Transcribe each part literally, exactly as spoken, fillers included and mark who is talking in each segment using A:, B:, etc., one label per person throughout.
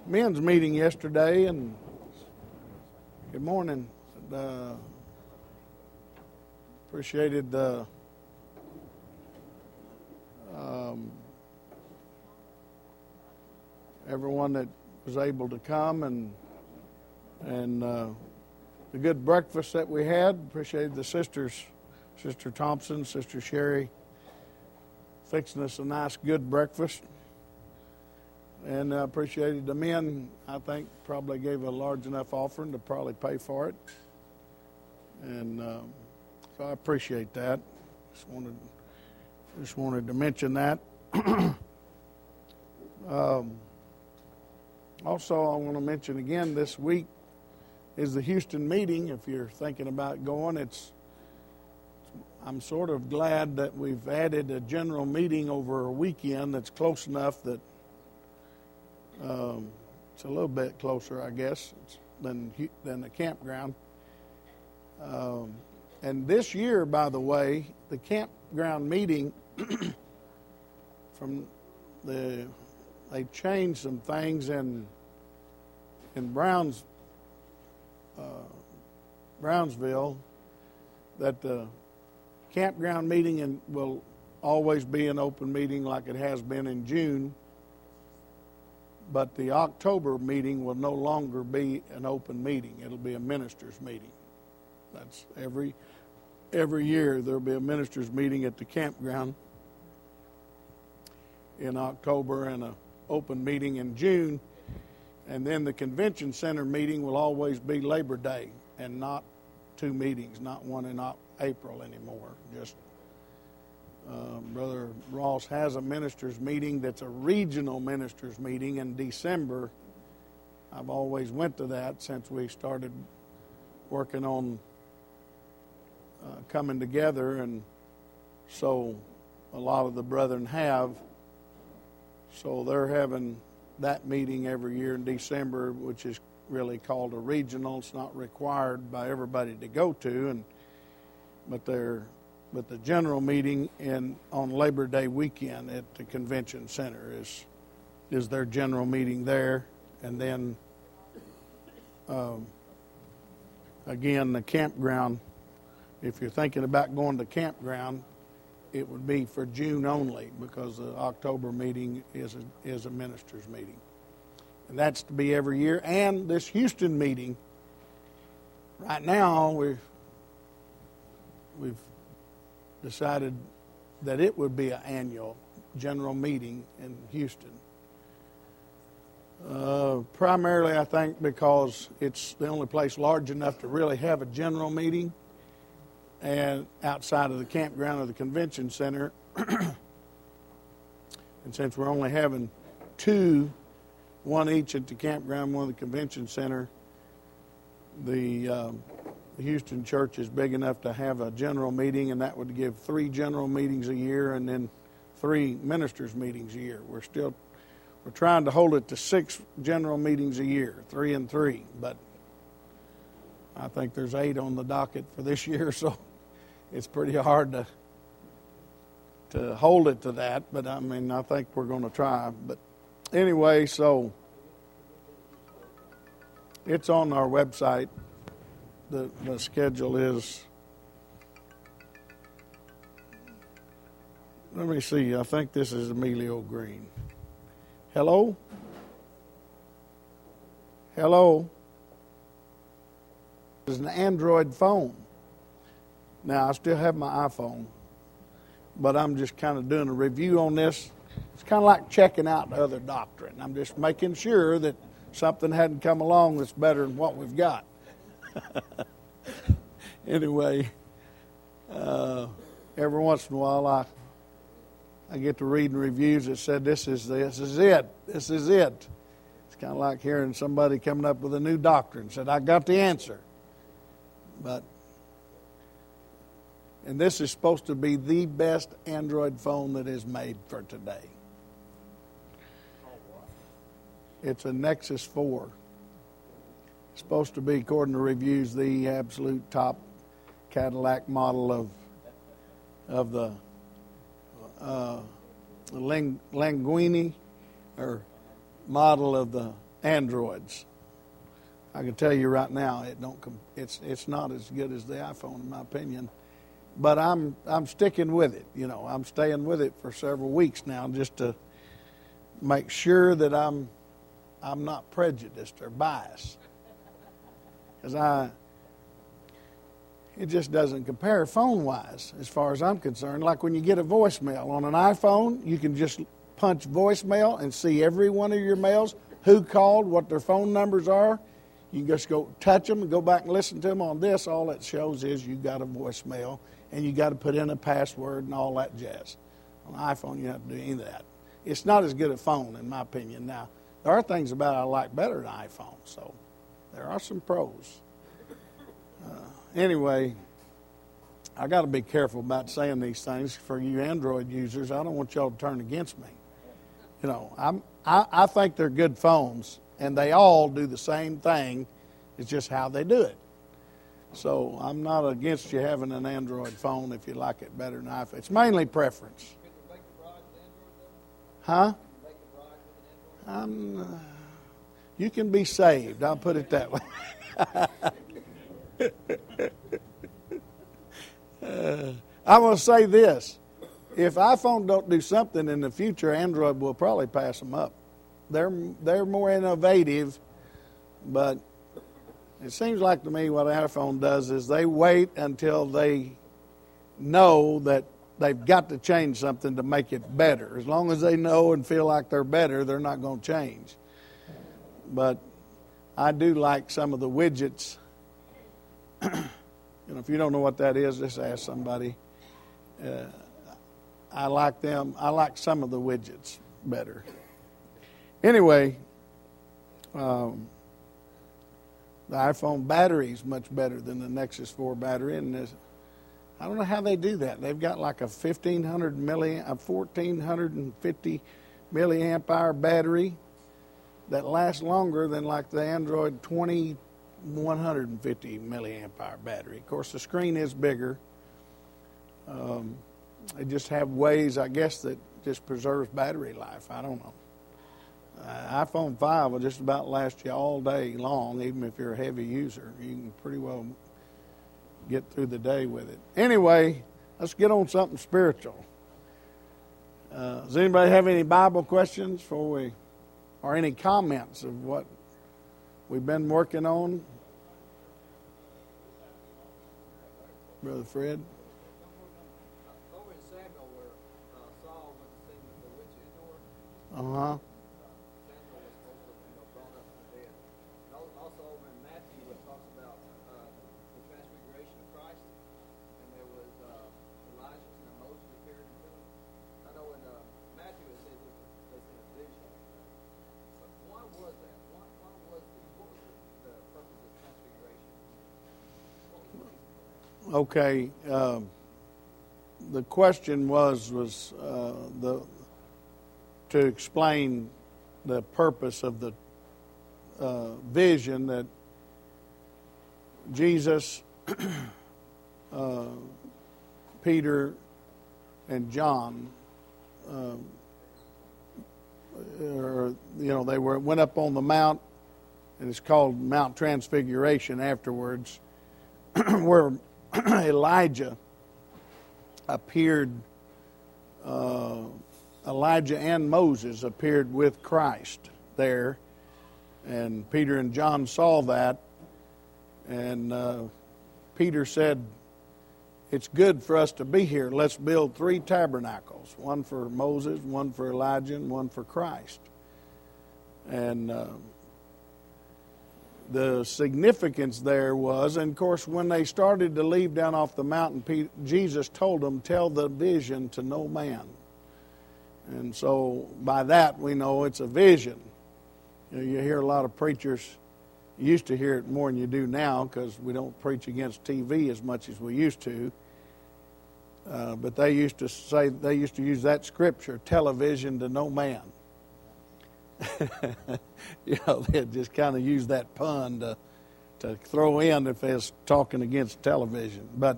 A: men's meeting yesterday, and good morning. Uh, appreciated the um, everyone that was able to come, and and uh, the good breakfast that we had. Appreciated the sisters, Sister Thompson, Sister Sherry, fixing us a nice good breakfast. And I appreciated the men. I think probably gave a large enough offering to probably pay for it. And um, so I appreciate that. Just wanted, just wanted to mention that. um, also, I want to mention again, this week is the Houston meeting. If you're thinking about going, it's. I'm sort of glad that we've added a general meeting over a weekend that's close enough that. Um, it's a little bit closer, I guess, than than the campground. Um, and this year, by the way, the campground meeting from the they changed some things in in Browns uh, Brownsville, that the campground meeting in, will always be an open meeting like it has been in June. But the October meeting will no longer be an open meeting. It'll be a ministers' meeting. That's every every year there'll be a ministers' meeting at the campground in October and an open meeting in June. And then the convention center meeting will always be Labor Day and not two meetings, not one in April anymore. Just Uh, Brother Ross has a ministers' meeting that's a regional ministers' meeting in December. I've always went to that since we started working on uh, coming together, and so a lot of the brethren have. So they're having that meeting every year in December, which is really called a regional. It's not required by everybody to go to, and but they're But the general meeting in on Labor Day weekend at the convention center is is their general meeting there, and then um, again the campground. If you're thinking about going to campground, it would be for June only, because the October meeting is a, is a ministers' meeting, and that's to be every year. And this Houston meeting, right now we've we've decided that it would be an annual general meeting in Houston. Uh, primarily, I think, because it's the only place large enough to really have a general meeting, and outside of the campground or the convention center. And since we're only having two, one each at the campground, one at the convention center, the um, The Houston church is big enough to have a general meeting, and that would give three general meetings a year and then three ministers' meetings a year. We're still we're trying to hold it to six general meetings a year, three and three. But I think there's eight on the docket for this year, so it's pretty hard to to hold it to that. But I mean, I think we're going to try. But anyway, so it's on our website. The, the schedule is, let me see, I think this is Emilio Green. Hello? Hello? It's an Android phone. Now, I still have my iPhone, but I'm just kind of doing a review on this. It's kind of like checking out the other doctrine. I'm just making sure that something hadn't come along that's better than what we've got. Anyway, uh, every once in a while I I get to reading reviews that said this is this is it, this is it. It's kind of like hearing somebody coming up with a new doctrine, said I got the answer. But and this is supposed to be the best Android phone that is made for today. It's a Nexus four. Supposed to be, according to reviews, the absolute top Cadillac model of of the uh, Linguini, or model of the Androids. I can tell you right now, it don't. It's it's not as good as the iPhone, in my opinion. But I'm I'm sticking with it. You know, I'm staying with it for several weeks now, just to make sure that I'm I'm not prejudiced or biased, because I. It just doesn't compare phone-wise, as far as I'm concerned. Like when you get a voicemail on an iPhone, you can just punch voicemail and see every one of your mails, who called, what their phone numbers are. You can just go touch them and go back and listen to them. On this, all it shows is you got a voicemail, and you got to put in a password and all that jazz. On an iPhone, you don't have to do any of that. It's not as good a phone, in my opinion. Now, there are things about it I like better than iPhone, so there are some pros. Uh, Anyway, I got to be careful about saying these things for you Android users. I don't want y'all to turn against me. You know, I'm, I, I think they're good phones, and they all do the same thing. It's just how they do it. So I'm not against you having an Android phone if you like it better than iPhone. It's mainly preference. Huh? I'm, uh, you can be saved. I'll put it that way. uh, I'm going to say this. If iPhone don't do something in the future, Android will probably pass them up. They're they're more innovative, but it seems like to me what iPhone does is they wait until they know that they've got to change something to make it better. As long as they know and feel like they're better, they're not going to change. But I do like some of the widgets. You know, if you don't know what that is, just ask somebody. Uh, I like them. I like some of the widgets better. Anyway, um, the iPhone battery is much better than the Nexus four battery, and this, I don't know how they do that. They've got like a fifteen hundred milli, a fourteen fifty milliamp hour battery that lasts longer than like the Android twenty-one fifty milliamp hour battery. Of course, the screen is bigger. Um, they just have ways, I guess, that just preserves battery life. I don't know. Uh, iPhone five will just about last you all day long, even if you're a heavy user. You can pretty well get through the day with it. Anyway, let's get on something spiritual. Uh, does anybody have any Bible questions before we, or any comments of what we've been working on? Brother Fred?
B: Over in Samuel, where uh, Saul went to sing with the witch's door,
A: Uh-huh.
B: Samuel was supposed to you know, brought up from the dead. And al- also over in Matthew, it talks about uh, the transfiguration of Christ, and there was uh, Elijah and Moses appeared to him. I know in uh, Matthew it says it was in a vision. But why was that? Why, why was the, what was the, the purpose of transfiguration? What was the reason for that?
A: Okay. Um, the question was was uh, the to explain the purpose of the uh, vision that Jesus, uh, Peter, and John, uh, or, you know, they were went up on the mount, and it's called Mount Transfiguration afterwards, where Elijah appeared. Uh, Elijah and Moses appeared with Christ there, and Peter and John saw that, and uh, Peter said, "It's good for us to be here. Let's build three tabernacles, one for Moses, one for Elijah, and one for Christ." And uh, the significance there was, and of course, when they started to leave down off the mountain, Peter, Jesus told them, "Tell the vision to no man." And so by that we know it's a vision. You know, you hear a lot of preachers, you used to hear it more than you do now because we don't preach against T V as much as we used to. Uh, but they used to say, they used to use that scripture, television to no man. You know, they just kind of use that pun to to throw in if they're talking against television. But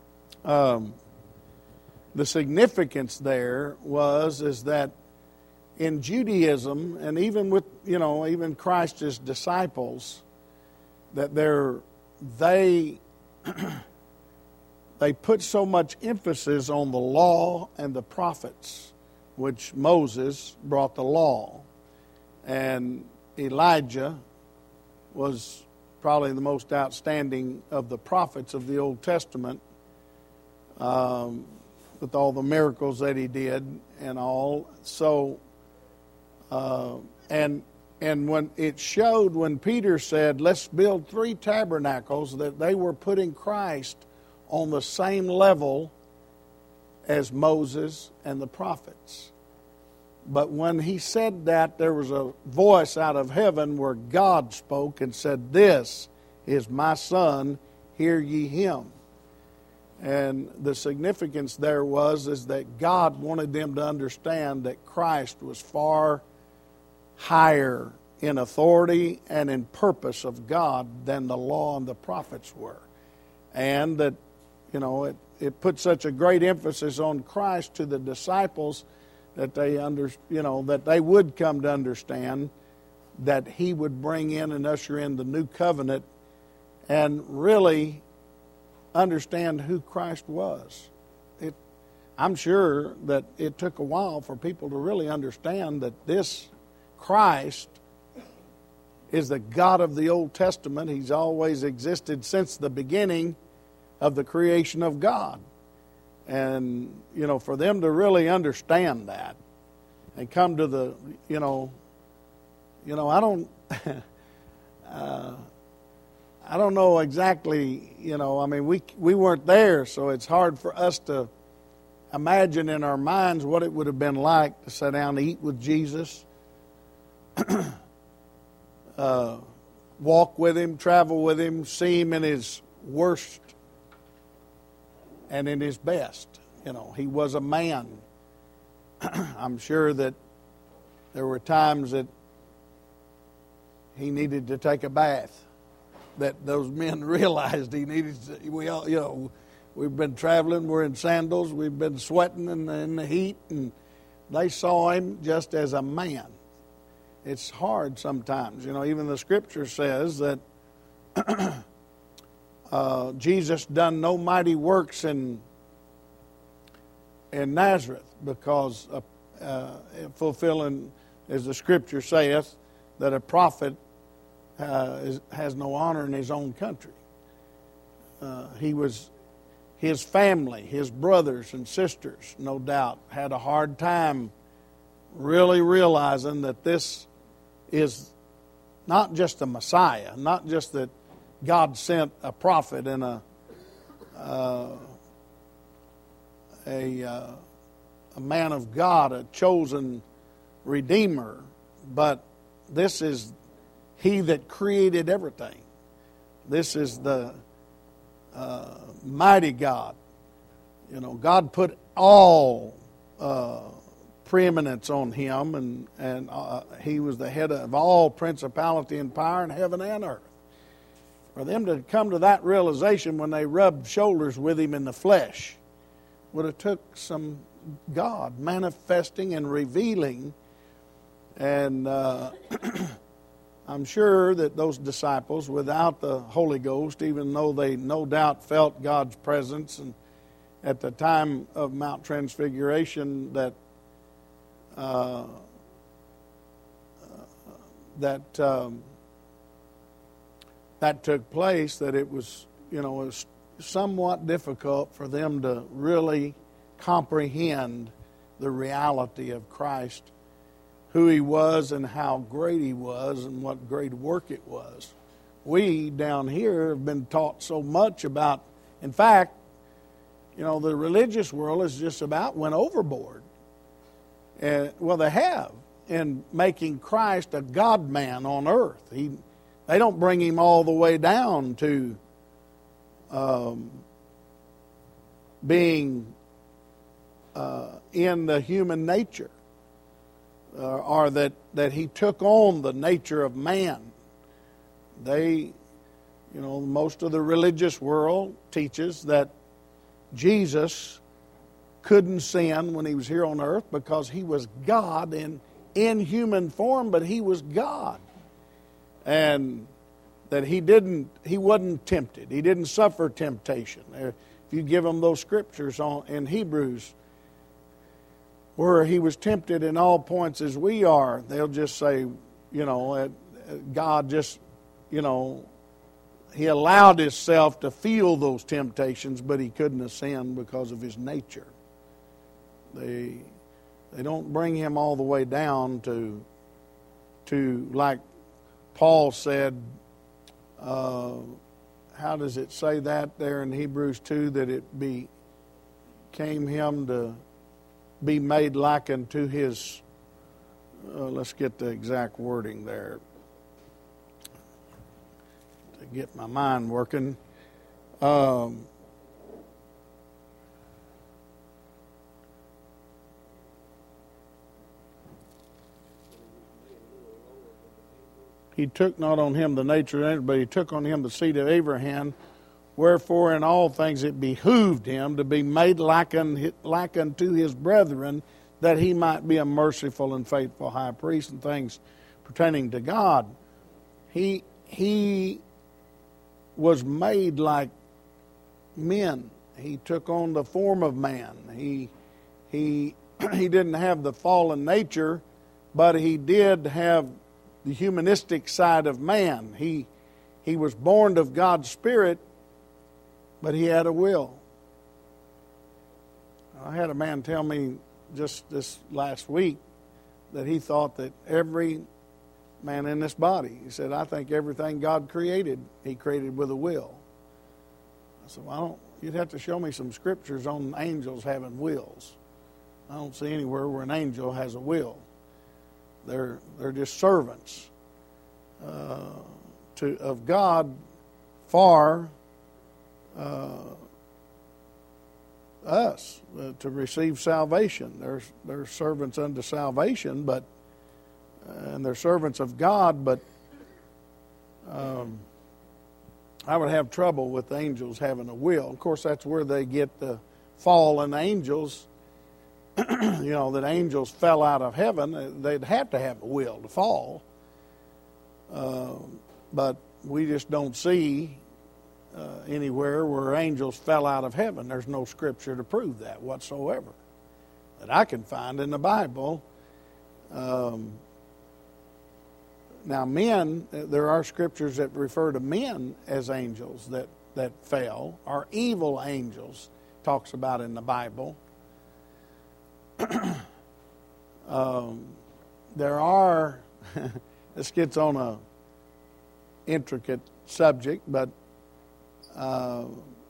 A: um, the significance there was is that in Judaism, and even with, you know, even Christ's disciples, that they're, they they put so much emphasis on the law and the prophets, which Moses brought the law, and Elijah was probably the most outstanding of the prophets of the Old Testament, um, with all the miracles that he did and all. So, uh, and and when it showed when Peter said, let's build three tabernacles, that they were putting Christ on the same level as Moses and the prophets. But when he said that, there was a voice out of heaven where God spoke and said, this is my Son, hear ye him. And the significance there was is that God wanted them to understand that Christ was far higher in authority and in purpose of God than the law and the prophets were. And that, you know, it, it put such a great emphasis on Christ to the disciples that they under, you know, that they would come to understand that he would bring in and usher in the new covenant and really understand who Christ was. It, I'm sure that it took a while for people to really understand that this Christ is the God of the Old Testament. He's always existed since the beginning of the creation of God. And, you know, for them to really understand that and come to the, you know, you know, I don't, uh, I don't know exactly, you know, I mean, we we weren't there, so it's hard for us to imagine in our minds what it would have been like to sit down and eat with Jesus, uh, walk with him, travel with him, see him in his worst and in his best. You know, he was a man. I'm sure that there were times that he needed to take a bath, that those men realized he needed to. We all, you know, we've been traveling, we're in sandals, we've been sweating in the, in the heat, and they saw him just as a man. It's hard sometimes. You know, even the scripture says that uh, Jesus done no mighty works in in Nazareth because uh, uh, fulfilling, as the scripture saith, that a prophet uh, is, has no honor in his own country. Uh, he was, his family, his brothers and sisters, no doubt, had a hard time really realizing that this is not just a Messiah, not just that God sent a prophet and a uh, a, uh, a man of God, a chosen redeemer, but this is he that created everything. This is the uh, mighty God. You know, God put all uh, preeminence on him, and, and uh, he was the head of all principality and power in heaven and earth. For them to come to that realization when they rubbed shoulders with him in the flesh would have took some God manifesting and revealing. And uh, I'm sure that those disciples, without the Holy Ghost, even though they no doubt felt God's presence, and at the time of Mount Transfiguration, that uh, that um, that took place, that it was, you know, it was somewhat difficult for them to really comprehend the reality of Christ, who he was and how great he was and what great work it was. We down here have been taught so much about, in fact, you know, the religious world is just about went overboard. And, well, they have, in making Christ a God-man on earth. He, they don't bring him all the way down to um, being uh, in the human nature. Uh, or that, that he took on the nature of man. They, you know, most of the religious world teaches that Jesus couldn't sin when he was here on earth because he was God in in human form, but he was God. And that he didn't, he wasn't tempted. He didn't suffer temptation. If you give them those scriptures on in Hebrews, where he was tempted in all points as we are, they'll just say, you know, God just, you know, he allowed himself to feel those temptations, but he couldn't have sinned because of his nature. They they don't bring him all the way down to to like Paul said. Uh, how does it say that there in Hebrews two, that it became him to be made like unto his, uh, let's get the exact wording there to get my mind working. Um, He took not on him the nature of it, but he took on him the seed of Abraham. Wherefore in all things it behooved him to be made like unto his brethren, that he might be a merciful and faithful high priest in things pertaining to God. He he was made like men. He took on the form of man. He he he didn't have the fallen nature, but he did have the humanistic side of man. He he was born of God's Spirit, but he had a will. I had a man tell me just this last week that he thought that every man in this body, he said, I think everything God created, he created with a will. I said, well, I don't, you'd have to show me some scriptures on angels having wills. I don't see anywhere where an angel has a will. They're they're just servants uh, to of God for uh, us uh, to receive salvation. They're they're servants unto salvation, but uh, and they're servants of God. But um, I would have trouble with angels having a will. Of course, that's where they get the fallen angels. You know, that angels fell out of heaven. They'd have to have a will to fall. Uh, but we just don't see uh, anywhere where angels fell out of heaven. There's no scripture to prove that whatsoever that I can find in the Bible. Um, now, men, there are scriptures that refer to men as angels that, that fell, or evil angels, talks about in the Bible. um, there are, this gets on a intricate subject, but uh,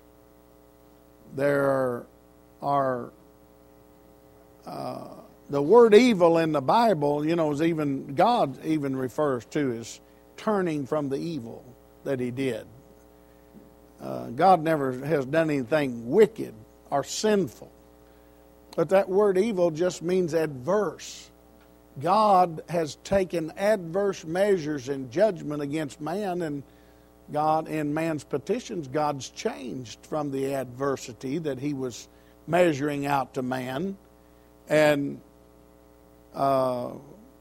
A: there are, uh, the word evil in the Bible, you know, is even, God even refers to as turning from the evil that he did. Uh, God never has done anything wicked or sinful. But that word evil just means adverse. God has taken adverse measures in judgment against man, and God, in man's petitions, God's changed from the adversity that he was measuring out to man, and uh,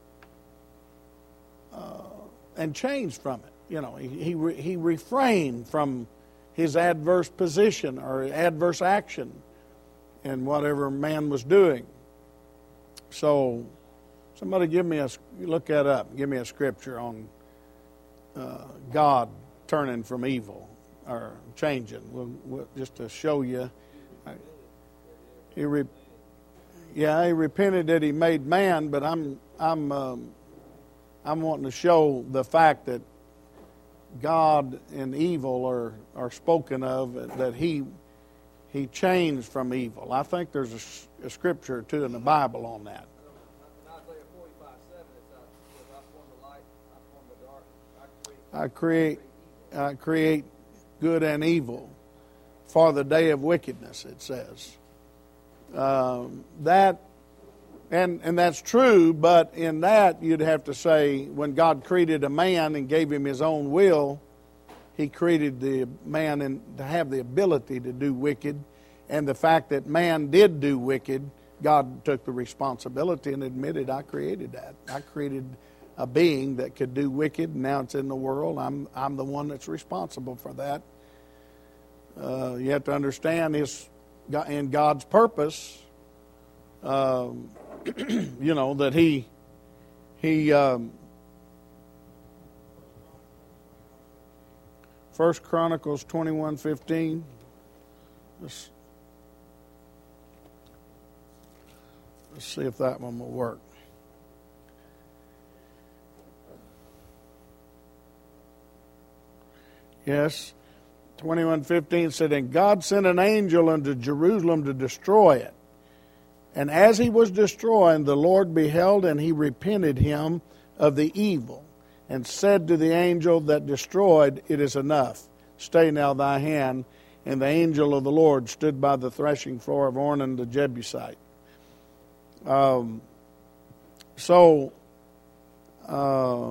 A: uh, and changed from it. You know, he he, re, he refrained from his adverse position or adverse action in whatever man was doing. So, somebody give me a, look that up, give me a scripture on uh, God turning from evil, or changing, we'll, we'll, just to show you. He re, yeah, he repented that he made man, but I'm, I'm, um, I'm wanting to show the fact that God and evil are, are spoken of, that he He changed from evil. I think there's a, a scripture or two in the Bible on that. I create, I create good and evil for the day of wickedness, it says. Um, that, and and that's true, but in that you'd have to say when God created a man and gave him his own will, he created the man in, to have the ability to do wicked, and the fact that man did do wicked God took the responsibility and admitted, I created that. I created a being that could do wicked, and now it's in the world. I'm I'm the one that's responsible for that. Uh, you have to understand his in God's purpose. Um, you know that he he um, First Chronicles twenty-one fifteen. Let's, let's see if that one will work. Yes, twenty-one fifteen said, and God sent an angel unto Jerusalem to destroy it. And as he was destroying, the Lord beheld, and he repented him of the evil, and said to the angel that destroyed, it is enough. Stay now thy hand. And the angel of the Lord stood by the threshing floor of Ornan the Jebusite. Um, so, uh,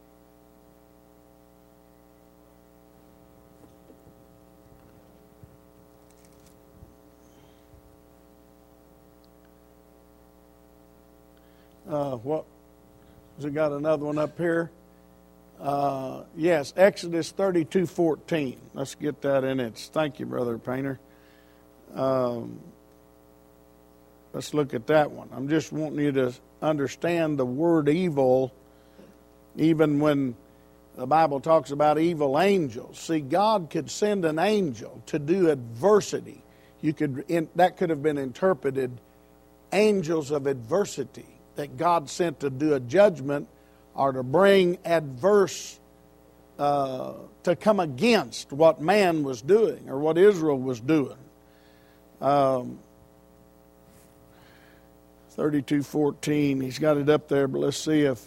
A: uh, what has it got another one up here? Uh, yes, Exodus thirty-two fourteen. Let's get that in it. Thank you, Brother Painter. Um, let's look at that one. I'm just wanting you to understand the word evil, even when the Bible talks about evil angels. See, God could send an angel to do adversity. You could in, that could have been interpreted angels of adversity that God sent to do a judgment or to bring adverse, uh, to come against what man was doing or what Israel was doing. Um, thirty-two fourteen, he's got it up there, but let's see if...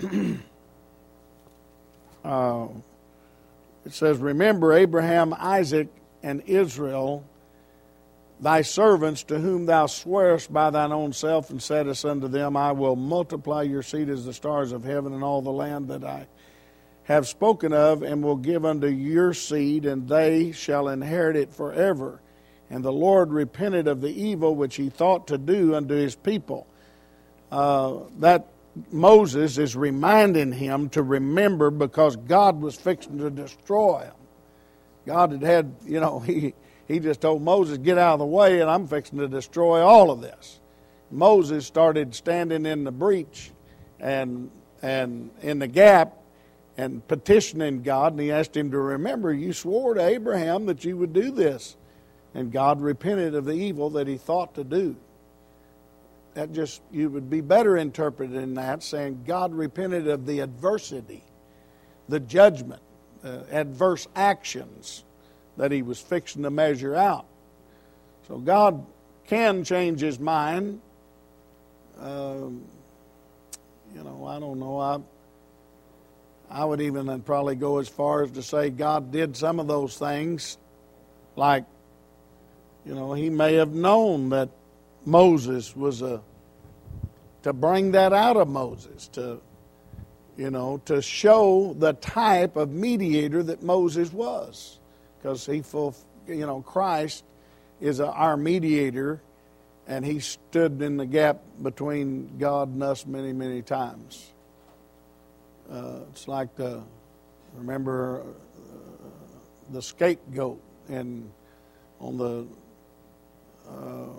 A: uh, it says, remember Abraham, Isaac, and Israel, thy servants, to whom thou swearest by thine own self, and saidst unto them, I will multiply your seed as the stars of heaven, and all the land that I have spoken of, and will give unto your seed, and they shall inherit it forever. And the Lord repented of the evil which he thought to do unto his people. Uh, that Moses is reminding him to remember, because God was fixing to destroy him. God had had, you know, he... He just told Moses, get out of the way, and I'm fixing to destroy all of this. Moses started standing in the breach and and in the gap and petitioning God, and he asked him to remember, you swore to Abraham that you would do this. And God repented of the evil that he thought to do. That just, you would be better interpreted in that, saying God repented of the adversity, the judgment, uh, adverse actions that he was fixing to measure out. So God can change his mind. Um, you know, I don't know. I I would even probably go as far as to say God did some of those things. Like, you know, he may have known that Moses was a, to bring that out of Moses, to, you know, to show the type of mediator that Moses was. Because he, full, you know, Christ is a, our mediator, and he stood in the gap between God and us many, many times. Uh, it's like the, remember uh, the scapegoat and on the uh,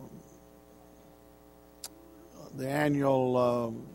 A: the annual um,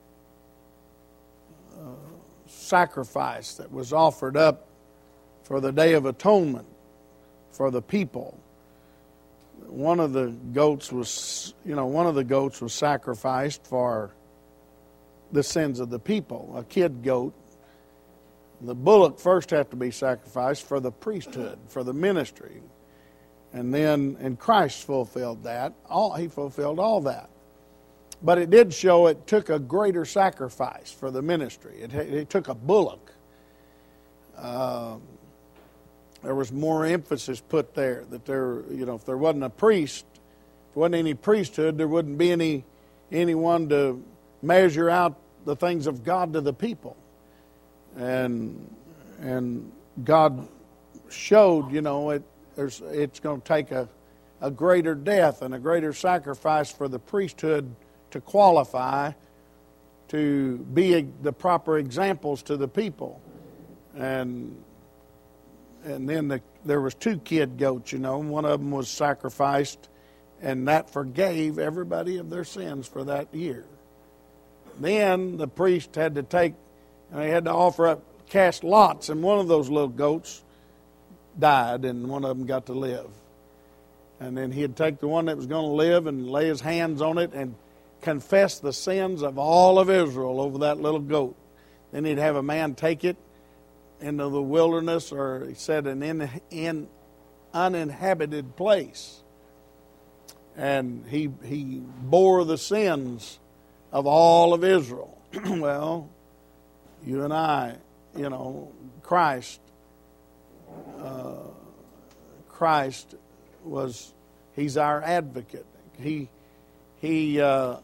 A: uh, sacrifice that was offered up for the Day of Atonement for the people. One of the goats was, you know, one of the goats was sacrificed for the sins of the people, a kid goat. The bullock first had to be sacrificed for the priesthood, for the ministry. And then, and Christ fulfilled that. All, he fulfilled all that. But it did show it took a greater sacrifice for the ministry. It, it took a bullock. Um, there was more emphasis put there that there, you know, if there wasn't a priest, if there wasn't any priesthood, there wouldn't be any anyone to measure out the things of God to the people. And and God showed, you know, it there's it's going to take a a greater death and a greater sacrifice for the priesthood to qualify to be the proper examples to the people. And and then the, there was two kid goats, you know, and one of them was sacrificed, and that forgave everybody of their sins for that year. Then the priest had to take, and they had to offer up, cast lots, and one of those little goats died, and one of them got to live. And then he'd take the one that was going to live and lay his hands on it and confess the sins of all of Israel over that little goat. Then he'd have a man take it into the wilderness, or he said an in, in uninhabited place. And he he bore the sins of all of Israel. Well, you and I, you know, Christ, uh, Christ was, he's our advocate. He he uh,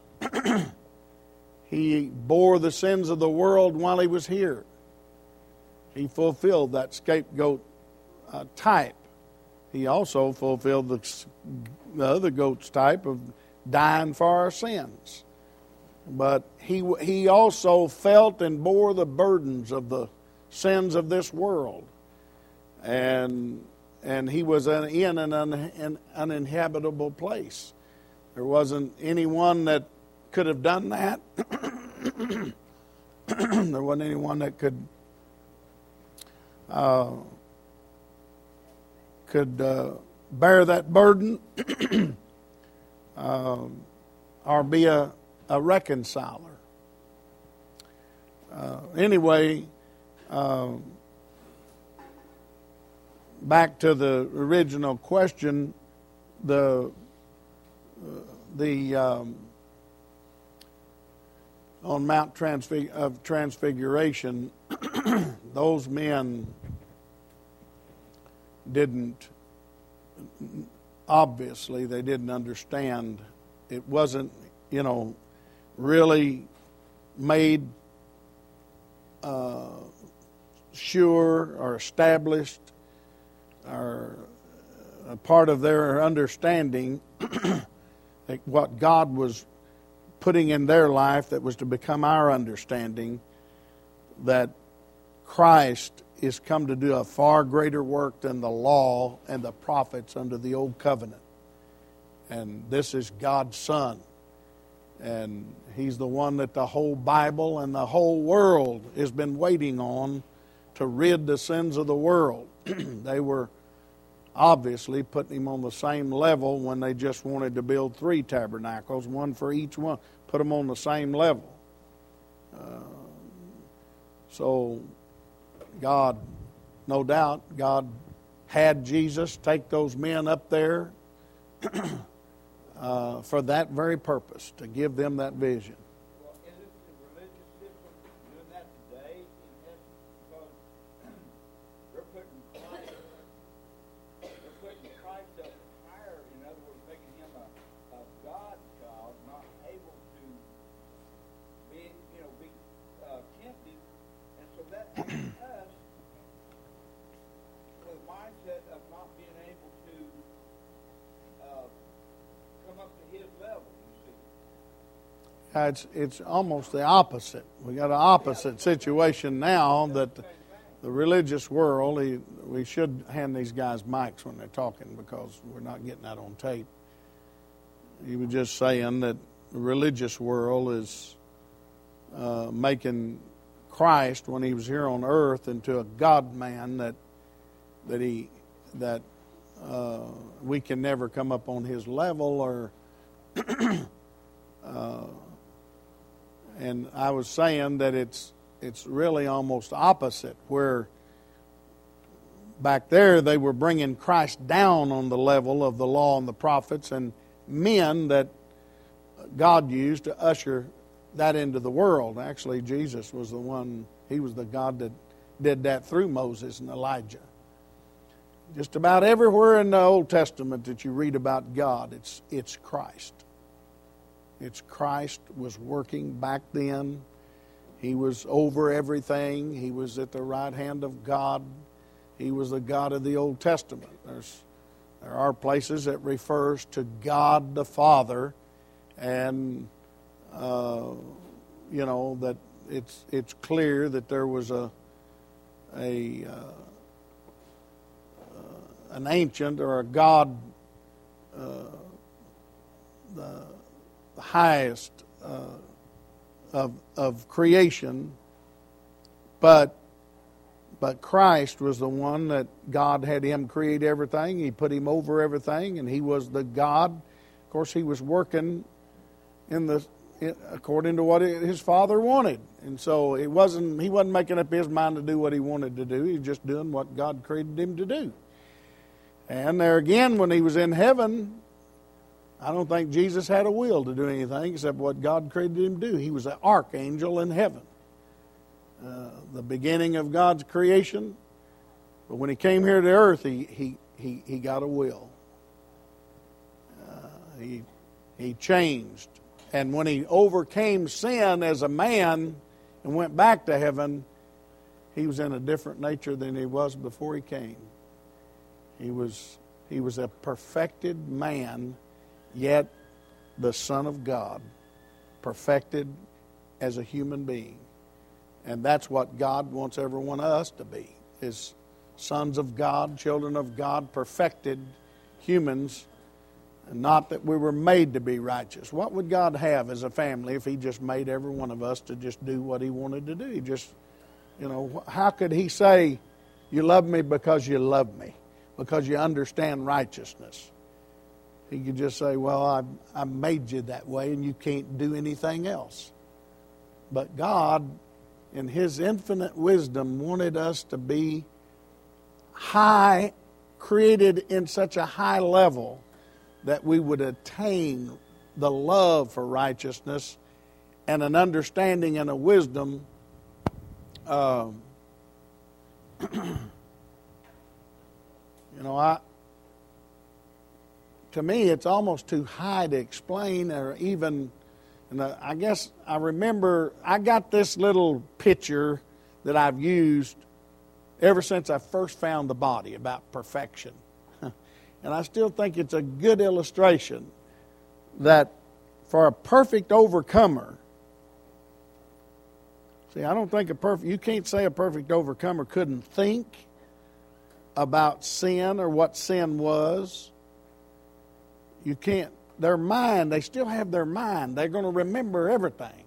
A: he bore the sins of the world while he was here. He fulfilled that scapegoat uh, type. He also fulfilled the, the other goat's type of dying for our sins. But he he also felt and bore the burdens of the sins of this world. And and he was an, in an, un, an uninhabitable place. There wasn't anyone that could have done that. There wasn't anyone that could uh, could uh, bear that burden uh, or be a, a reconciler. Uh, anyway, uh, back to the original question, the uh, the um, on Mount Transfig- of Transfiguration, those men didn't, obviously they didn't understand. It wasn't, you know, really made uh, sure or established or a part of their understanding that what God was putting in their life that was to become our understanding, that Christ is come to do a far greater work than the law and the prophets under the old covenant. And this is God's Son. And He's the one that the whole Bible and the whole world has been waiting on to rid the sins of the world. They were obviously putting Him on the same level when they just wanted to build three tabernacles, one for each one, put them on the same level. Uh, so God, no doubt, God had Jesus take those men up there uh, for that very purpose, to give them that vision.
B: Well, isn't the religious system doing that today? In essence, because they're putting Christ, they're putting Christ up higher. In other words, making Him a, a God child, not able to be, you know, be uh, tempted, and so that makes us with a mindset of not being able to uh, come up to His level. You see.
A: Uh, It's it's almost the opposite. We got an opposite situation now that the religious world. He, we should hand these guys mics when they're talking because we're not getting that on tape. He was just saying that the religious world is uh, making Christ, when He was here on earth, into a God man that that he that uh, we can never come up on His level or. uh, And I was saying that it's it's really almost opposite, where back there they were bringing Christ down on the level of the law and the prophets and men that God used to usher that into the world. Actually, Jesus was the one, He was the God that did that through Moses and Elijah. Just about everywhere in the Old Testament that you read about God, it's it's Christ. It's Christ was working back then. He was over everything. He was at the right hand of God. He was the God of the Old Testament. There's There are places that refers to God the Father, and uh, you know that it's it's clear that there was a a uh, uh, an ancient or a God, uh, the, the highest uh, of of creation, but. But Christ was the one that God had him create everything. He put him over everything, and he was the God. Of course, he was working in the according to what his Father wanted, and so it wasn't. He wasn't making up his mind to do what he wanted to do. He was just doing what God created him to do. And there again, when he was in heaven, I don't think Jesus had a will to do anything except what God created him to do. He was an archangel in heaven. Uh, the beginning of God's creation, but when he came here to earth, he he he, he got a will. Uh, he he changed, and when he overcame sin as a man and went back to heaven, he was in a different nature than he was before he came. He was he was a perfected man, yet the Son of God, perfected as a human being. And that's what God wants every one of us to be, is sons of God, children of God, perfected humans, and not that we were made to be righteous. What would God have as a family if he just made every one of us to just do what he wanted to do? He just, you know, how could he say, you love me because you love me, because you understand righteousness? He could just say, well, I, I made you that way and you can't do anything else. But God, in his infinite wisdom, wanted us to be high, created in such a high level that we would attain the love for righteousness and an understanding and a wisdom. Uh, you know, I to me, it's almost too high to explain or even. And I guess I remember I got this little picture that I've used ever since I first found the body about perfection. And I still think it's a good illustration that for a perfect overcomer, see, I don't think a perfect, you can't say a perfect overcomer couldn't think about sin or what sin was. You can't. Their mind, they still have their mind. They're going to remember everything.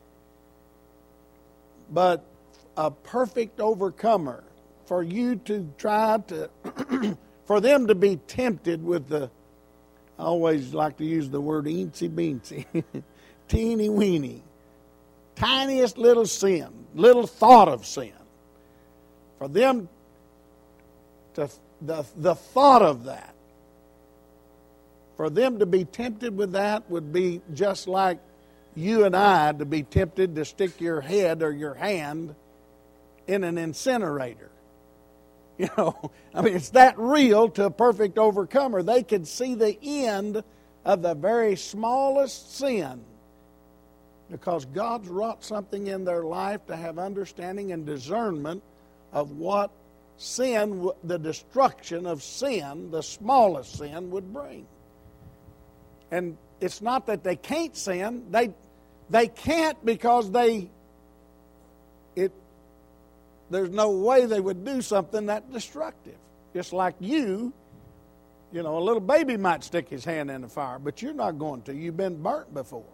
A: But a perfect overcomer, for you to try to, for them to be tempted with the, I always like to use the word eensy beensy, teeny weeny, tiniest little sin, little thought of sin. For them to, the, the thought of that, for them to be tempted with that would be just like you and I to be tempted to stick your head or your hand in an incinerator. You know, I mean, it's that real to a perfect overcomer. They could see the end of the very smallest sin because God's wrought something in their life to have understanding and discernment of what sin, the destruction of sin, the smallest sin, would bring. And it's not that they can't sin. They they can't because they it there's no way they would do something that destructive. Just like you, you know, a little baby might stick his hand in the fire, but you're not going to. You've been burnt before.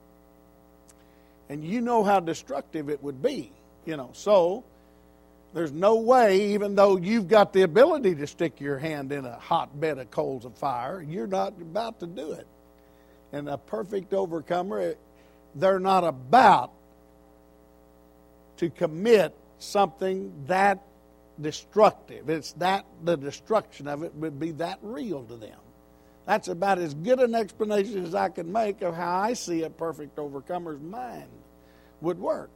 A: And you know how destructive it would be, you know. So there's no way, even though you've got the ability to stick your hand in a hot bed of coals of fire, you're not about to do it. And a perfect overcomer, they're not about to commit something that destructive. It's that, the destruction of it would be that real to them. That's about as good an explanation as I can make of how I see a perfect overcomer's mind would work.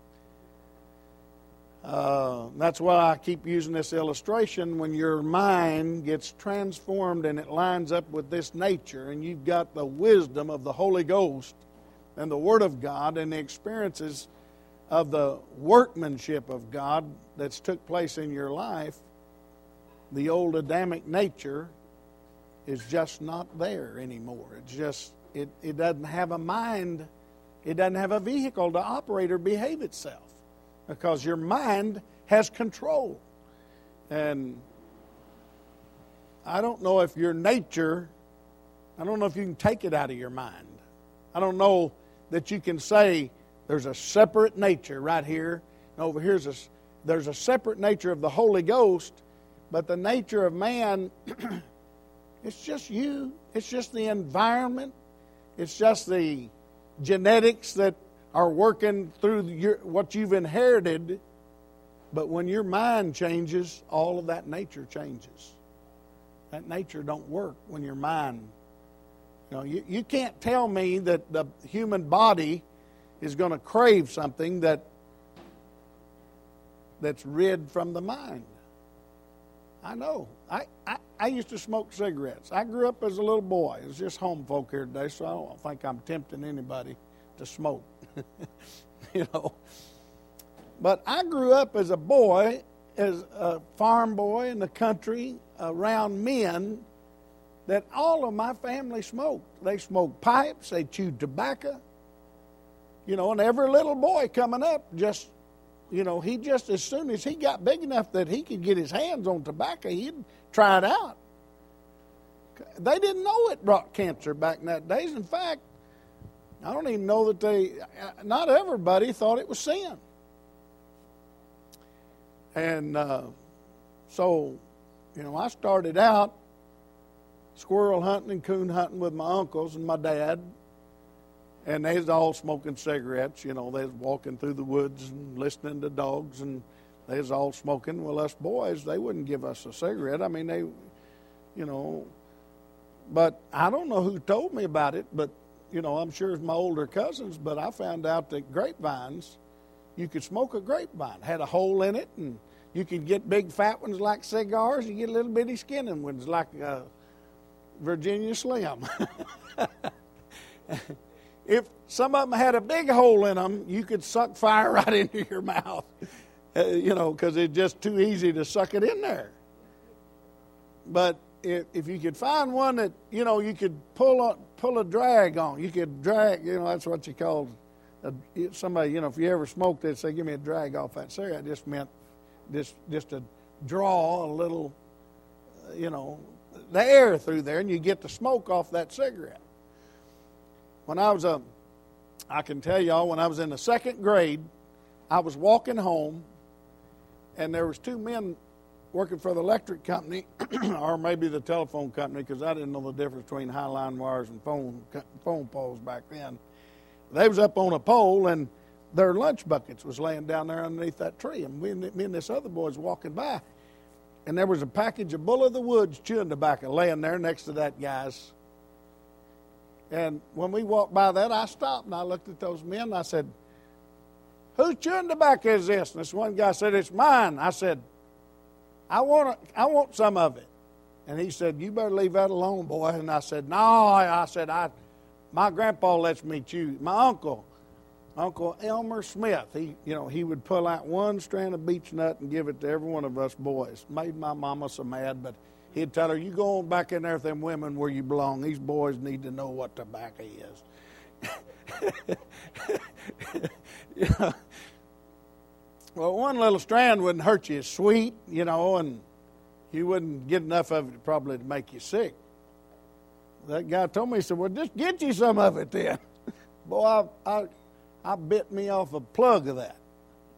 A: Uh, that's why I keep using this illustration. When your mind gets transformed and it lines up with this nature, and you've got the wisdom of the Holy Ghost and the Word of God and the experiences of the workmanship of God that's took place in your life, the old Adamic nature is just not there anymore. It's just, it, it doesn't have a mind, it doesn't have a vehicle to operate or behave itself, because your mind has control. And I don't know if your nature, I don't know if you can take it out of your mind. I don't know that you can say there's a separate nature right here, and over here's a, there's a separate nature of the Holy Ghost, but the nature of man, it's just you. It's just the environment. It's just the genetics that are working through your, what you've inherited. But when your mind changes, all of that nature changes. That nature don't work when your mind... You know, you, you can't tell me that the human body is going to crave something that that's rid from the mind. I know. I, I, I used to smoke cigarettes. I grew up as a little boy. It's just home folk here today, so I don't think I'm tempting anybody to smoke. You know. But I grew up as a boy, as a farm boy in the country, around men that all of my family smoked. They smoked pipes, they chewed tobacco, you know, and every little boy coming up just, you know, he just, as soon as he got big enough that he could get his hands on tobacco, he'd try it out. They didn't know it brought cancer back in that days. In fact, I don't even know that they, not everybody thought it was sin. And uh, so, you know, I started out squirrel hunting and coon hunting with my uncles and my dad. And they was all smoking cigarettes. You know, they was walking through the woods and listening to dogs, and they was all smoking. Well, us boys, they wouldn't give us a cigarette. I mean, they, you know, but I don't know who told me about it, but, you know, I'm sure it's my older cousins, but I found out that grapevines, you could smoke a grapevine. Had a hole in it, and you could get big fat ones like cigars. You get little bitty skinny ones like uh, Virginia Slim. If some of them had a big hole in them, you could suck fire right into your mouth, uh, you know, because it's just too easy to suck it in there. But if, if you could find one that, you know, you could pull a, pull a drag on, you could drag, you know, that's what you call a, somebody, you know, if you ever smoked, they'd say, give me a drag off that cigarette. It just meant just, just to draw a little, uh, you know, the air through there, and you get the smoke off that cigarette. When I was a, I can tell y'all, when I was in the second grade, I was walking home, and there was two men working for the electric company, or maybe the telephone company, because I didn't know the difference between high line wires and phone phone poles back then. They was up on a pole, and their lunch buckets was laying down there underneath that tree, and me and, me and this other boy was walking by. And there was a package of Bull of the Woods chewing tobacco laying there next to that guy's. And when we walked by that, I stopped and I looked at those men and I said, whose chewing tobacco is this? And this one guy said, it's mine. I said, I want a, I want some of it. And he said, you better leave that alone, boy. And I said, no. I said, I, my grandpa lets me chew. My uncle, Uncle Elmer Smith, he, you know, he would pull out one strand of beech nut and give it to every one of us boys. Made my mama so mad, but he'd tell her, you go on back in there with them women where you belong. These boys need to know what tobacco is. You know, well, one little strand wouldn't hurt you. It's sweet, you know, and you wouldn't get enough of it probably to make you sick. That guy told me, he said, well, just get you some of it then. Boy, I... I I bit me off a plug of that.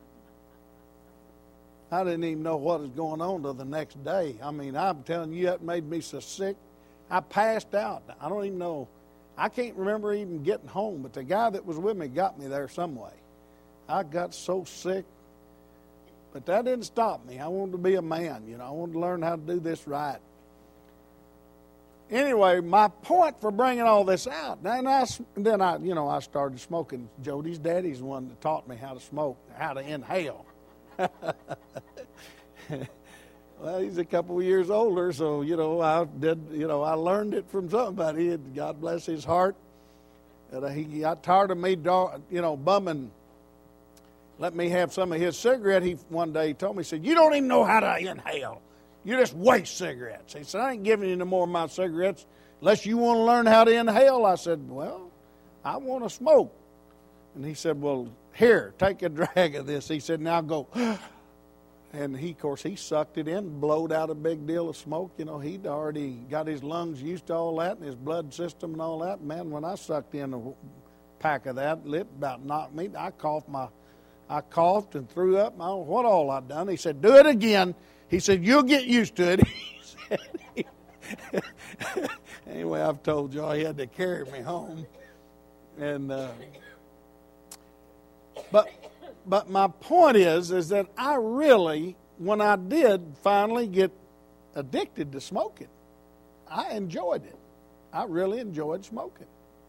A: I didn't even know what was going on till the next day. I mean, I'm telling you, that made me so sick. I passed out. I don't even know. I can't remember even getting home, but the guy that was with me got me there some way. I got so sick. But that didn't stop me. I wanted to be a man, you know. I wanted to learn how to do this right. Anyway, my point for bringing all this out, then I, then I, you know, I started smoking. Jody's daddy's the one that taught me how to smoke, how to inhale. Well, he's a couple of years older, so, you know, I did, you know, I learned it from somebody, and God bless his heart. And he got tired of me, you know, bumming, let me have some of his cigarette. He one day he told me, he said, you don't even know how to inhale. You just waste cigarettes. He said, I ain't giving you no more of my cigarettes unless you want to learn how to inhale. I said, well, I want to smoke. And he said, well, here, take a drag of this. He said, now go. And he, of course, he sucked it in, blowed out a big deal of smoke. You know, he'd already got his lungs used to all that and his blood system and all that. Man, when I sucked in a pack of that, it about knocked me. I coughed my, I coughed and threw up. I don't know what all I'd done. He said, do it again. He said, you'll get used to it. He said, anyway, I've told y'all he had to carry me home. And, uh, but... But my point is, is that I really, when I did finally get addicted to smoking, I enjoyed it. I really enjoyed smoking.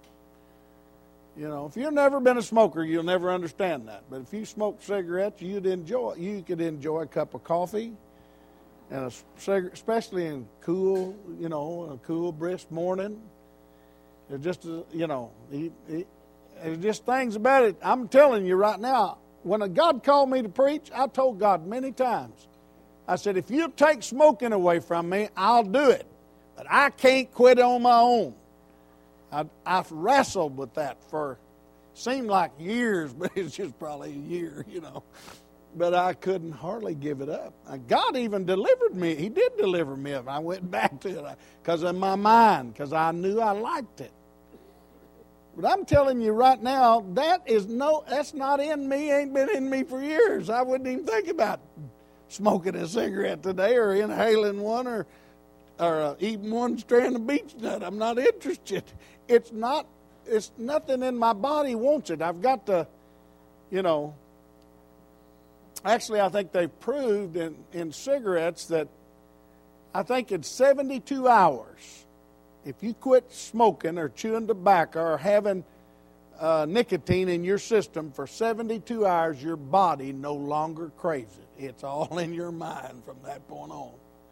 A: You know, if you've never been a smoker, you'll never understand that. But if you smoked cigarettes, you'd enjoy. You could enjoy a cup of coffee, and a cigarette, especially in cool, you know, a cool, brisk morning. There's just, a, you know, it, it, there's just things about it. I'm telling you right now. When a God called me to preach, I told God many times, I said, if you take smoking away from me, I'll do it. But I can't quit on my own. I, I've wrestled with that for, seemed like years, but it's just probably a year, you know. But I couldn't hardly give it up. God even delivered me. He did deliver me. I went back to it because of my mind, because I knew I liked it. But I'm telling you right now, that is no, that's not in me, ain't been in me for years. I wouldn't even think about smoking a cigarette today or inhaling one or or uh, eating one strand of beech nut. I'm not interested. It's not, it's nothing in my body wants it. I've got to, you know, actually I think they've proved in, in cigarettes that I think it's seventy-two hours. If you quit smoking or chewing tobacco or having uh, nicotine in your system for seventy-two hours, your body no longer craves it. It's all in your mind from that point on.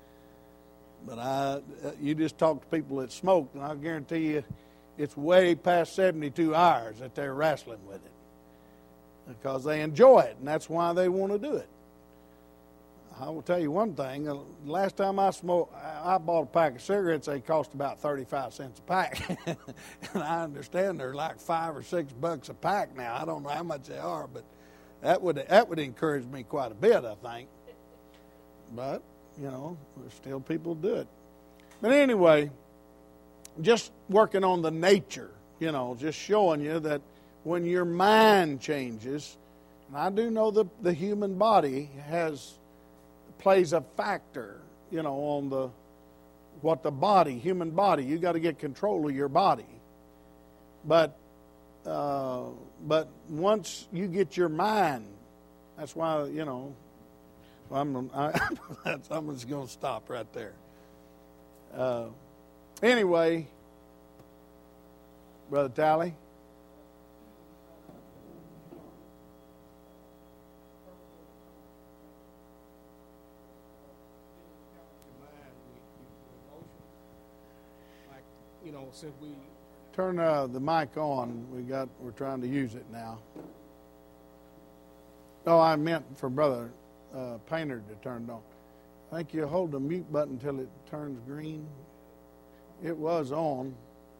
A: But I, you just talk to people that smoked, and I guarantee you it's way past seventy-two hours that they're wrestling with it because they enjoy it, and that's why they want to do it. I will tell you one thing. Last time I smoked, I bought a pack of cigarettes. They cost about thirty-five cents a pack. And I understand they're like five or six bucks a pack now. I don't know how much they are, but that would that would encourage me quite a bit, I think. But, you know, there's still people do it. But anyway, just working on the nature, you know, just showing you that when your mind changes, and I do know the, the human body has... plays a factor, you know, on the what the body, human body. You got to get control of your body. But uh, but once you get your mind, that's why, you know, I'm I, I'm just going to stop right there. Uh, anyway, Brother Tally.
C: You know, since we
A: turn uh, the mic on, we got we're trying to use it now. Oh, I meant for Brother uh, Painter to turn it on. I think you hold the mute button until it turns green. It was on.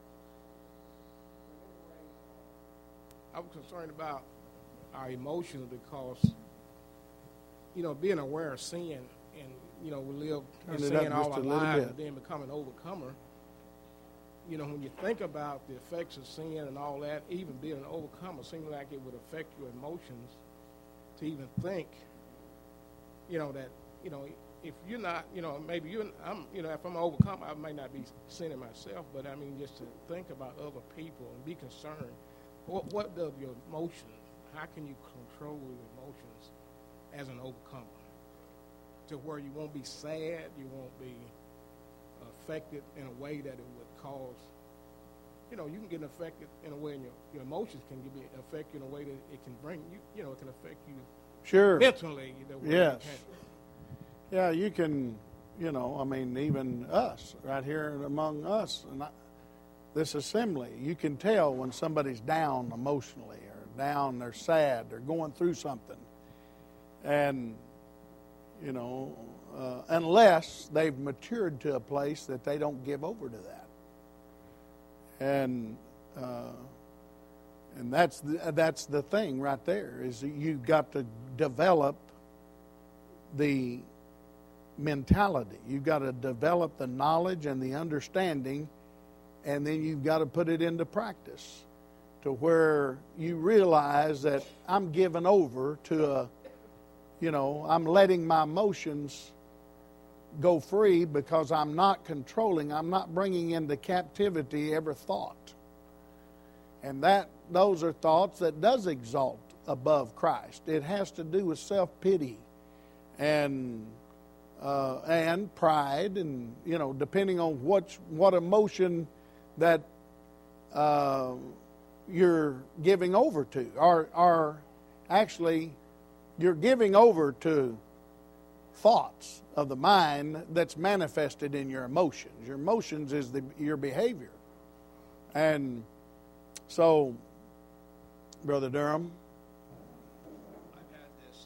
C: I was concerned about our emotions because, you know, being aware of sin, and you know, we live in sin all our lives, and then become an overcomer. You know, when you think about the effects of sin and all that, even being an overcomer seems like it would affect your emotions to even think, you know, that, you know, if you're not, you know, maybe you're, I'm, you know, if I'm an overcomer, I may not be sinning myself, but I mean, just to think about other people and be concerned. What, what does your emotion, how can you control your emotions as an overcomer? To where you won't be sad, you won't be affected in a way that it would cause, you know, you can get affected in a way, and your, your emotions can be affected in a way that it can bring you, you know, it can affect you
A: sure
C: mentally. The way
A: yes.
C: You
A: yeah, you can, you know, I mean, even us, right here among us, and I, this assembly, you can tell when somebody's down emotionally or down, they're sad, they're going through something. And you know, uh, unless they've matured to a place that they don't give over to that. And uh, and that's the, that's the thing right there, is that you've got to develop the mentality. You've got to develop the knowledge and the understanding, and then you've got to put it into practice to where you realize that I'm giving over to a, you know, I'm letting my emotions go free because I'm not controlling, I'm not bringing into captivity every thought. And that those are thoughts that does exalt above Christ. It has to do with self-pity and uh, and pride, and, you know, depending on what what emotion that uh, you're giving over to, or, or actually you're giving over to thoughts of the mind that's manifested in your emotions. Your emotions is the, your behavior. And so, Brother Durham,
D: I've had this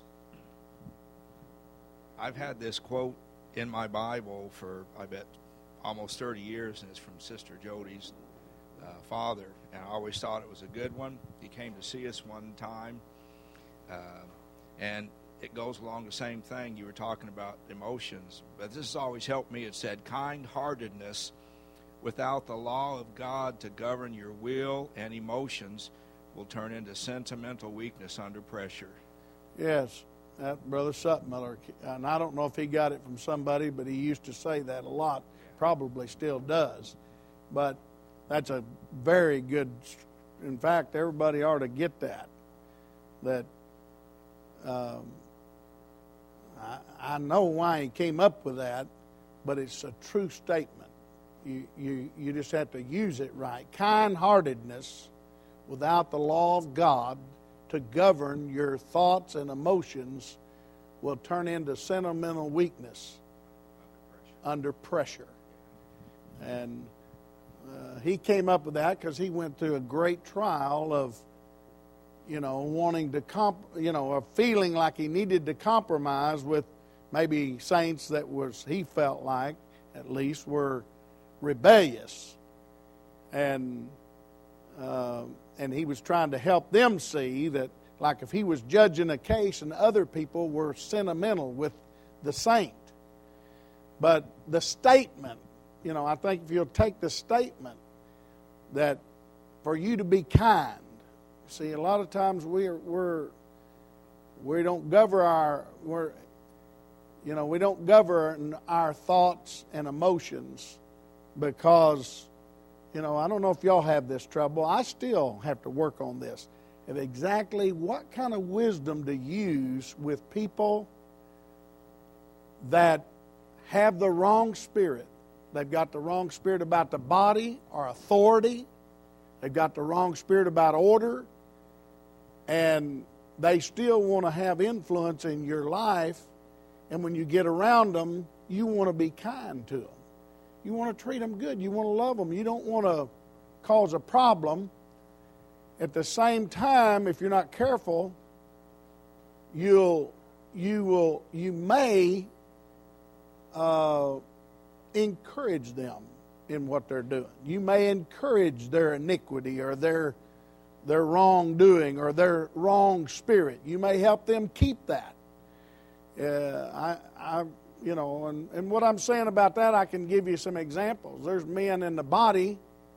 D: I've had this quote in my Bible for, I bet, almost thirty years, and it's from Sister Jody's uh, father, and I always thought it was a good one. He came to see us one time, uh, and it goes along the same thing. You were talking about emotions, but this has always helped me. It said, kind-heartedness without the law of God to govern your will and emotions will turn into sentimental weakness under pressure.
A: Yes, that Brother Sutmiller, and I don't know if he got it from somebody, but he used to say that a lot, probably still does. But that's a very good, in fact, everybody ought to get that, that um, I, I know why he came up with that, but it's a true statement. You, you, you just have to use it right. Kind-heartedness without the law of God to govern your thoughts and emotions will turn into sentimental weakness under pressure. And uh, he came up with that because he went through a great trial of, you know, wanting to, comp- you know, or feeling like he needed to compromise with maybe saints that was, he felt like, at least, were rebellious. And uh, and he was trying to help them see that, like, if he was judging a case and other people were sentimental with the saint. But the statement, you know, I think if you'll take the statement that for you to be kind, see, a lot of times we're we're we don't govern our we're you know we don't govern our thoughts and emotions because, you know, I don't know if y'all have this trouble. I still have to work on this. And exactly what kind of wisdom to use with people that have the wrong spirit. They've got the wrong spirit about the body or authority. They've got the wrong spirit about order. And they still want to have influence in your life. And when you get around them, you want to be kind to them. You want to treat them good. You want to love them. You don't want to cause a problem. At the same time, if you're not careful, you'll you will you may uh, encourage them in what they're doing. You may encourage their iniquity or their their wrongdoing or their wrong spirit. You may help them keep that. Uh, I, I, you know, and, and what I'm saying about that, I can give you some examples. There's men in the body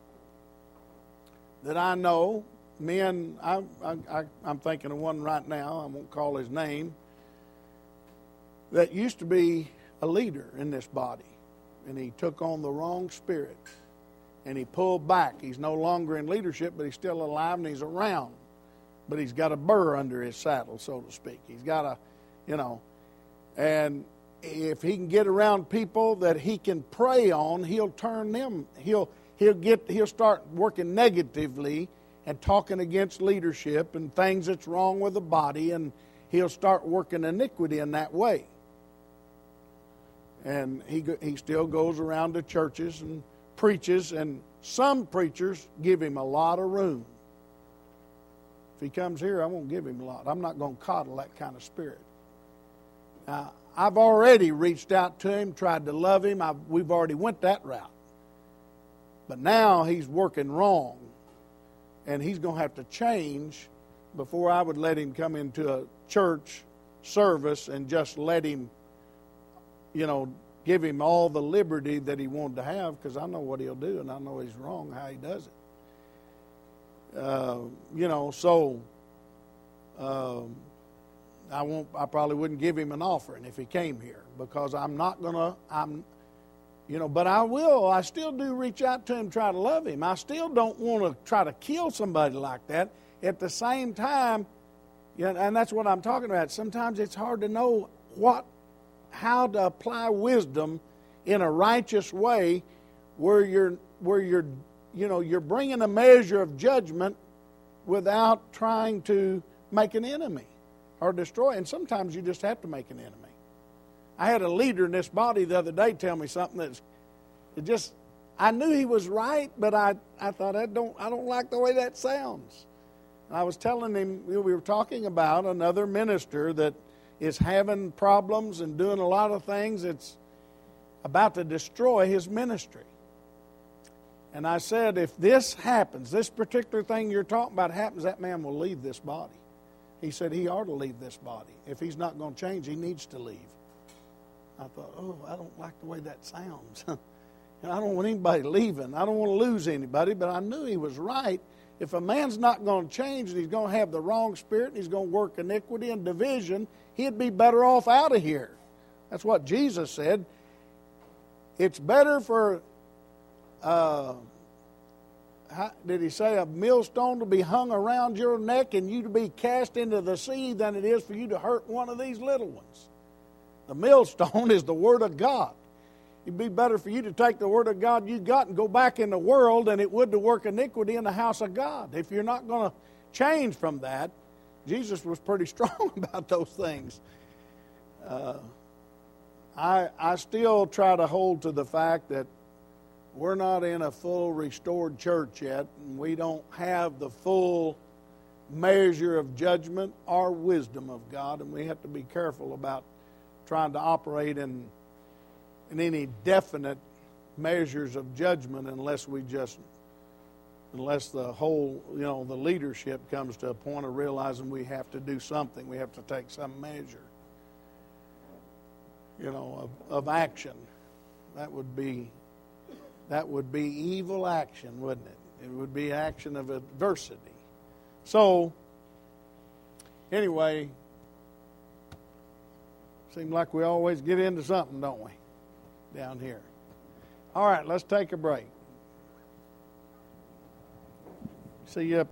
A: that I know. Men, I, I, I, I'm thinking of one right now. I won't call his name. That used to be a leader in this body, and he took on the wrong spirit, and he pulled back. He's no longer in leadership, but he's still alive and he's around. But he's got a burr under his saddle, so to speak. He's got a, you know, and if he can get around people that he can prey on, he'll turn them. He'll he'll get he'll start working negatively and talking against leadership and things that's wrong with the body, and he'll start working iniquity in that way. And he he still goes around to churches and preaches, and some preachers give him a lot of room. If he comes here, I won't give him a lot. I'm not going to coddle that kind of spirit. Now, I've already reached out to him, tried to love him. I've, we've already went that route. But now he's working wrong, and he's going to have to change before I would let him come into a church service and just let him, you know, give him all the liberty that he wanted to have, because I know what he'll do, and I know he's wrong how he does it. Uh, you know, so um, I won't. I probably wouldn't give him an offering if he came here, because I'm not gonna. I'm, you know, but I will. I still do reach out to him, try to love him. I still don't want to try to kill somebody like that. At the same time, you know, and that's what I'm talking about. Sometimes it's hard to know what. How to apply wisdom in a righteous way, where you're where you're you know you're bringing a measure of judgment without trying to make an enemy or destroy. And sometimes you just have to make an enemy. I had a leader in this body the other day tell me something that's it just I knew he was right, but I I thought I don't I don't like the way that sounds. And I was telling him, we were talking about another minister that is having problems and doing a lot of things that's about to destroy his ministry. And I said, if this happens, this particular thing you're talking about happens, that man will leave this body. He said he ought to leave this body. If he's not going to change, he needs to leave. I thought, oh, I don't like the way that sounds. And I don't want anybody leaving. I don't want to lose anybody, but I knew he was right. If a man's not going to change and he's going to have the wrong spirit and he's going to work iniquity and division, he'd be better off out of here. That's what Jesus said. It's better for, uh, how, did he say, a millstone to be hung around your neck and you to be cast into the sea than it is for you to hurt one of these little ones. The millstone is the Word of God. It'd be better for you to take the Word of God you got and go back in the world than it would to work iniquity in the house of God. If you're not going to change from that, Jesus was pretty strong about those things. Uh, I I still try to hold to the fact that we're not in a full restored church yet, and we don't have the full measure of judgment or wisdom of God, and we have to be careful about trying to operate in in any definite measures of judgment unless we just unless the whole, you know, the leadership comes to a point of realizing we have to do something. We have to take some measure, you know, of, of action. That would be that would be evil action, wouldn't it? It would be action of adversity. So, anyway, seems like we always get into something, don't we, down here? All right, let's take a break. See you up